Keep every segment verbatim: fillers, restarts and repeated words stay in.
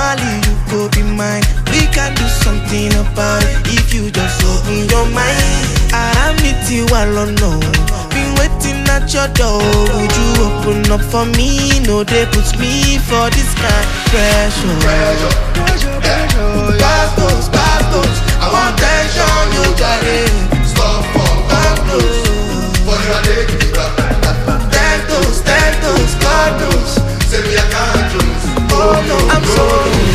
Surely you go be mine. We can do something about it if you just open your mind. I meet you alone, no. Been waiting at your door. Would you open up for me? No, they put me for this kind of pressure. Pressure, pressure, pressure. Pass those, pass those. I want tension, you got it. Stop for Pass those. For you are taking it back. Ten toes, ten toes, God knows. Say me I can't lose. Oh no, I'm so in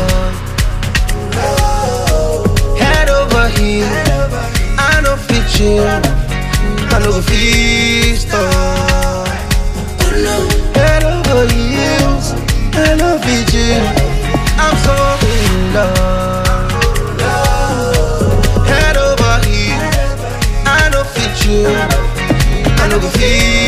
love. Head over heels, I know fit chill, I know fit stop. Head over heels, I know fit chill, I'm so in love. Head over heels, I know fit chill, I know fit.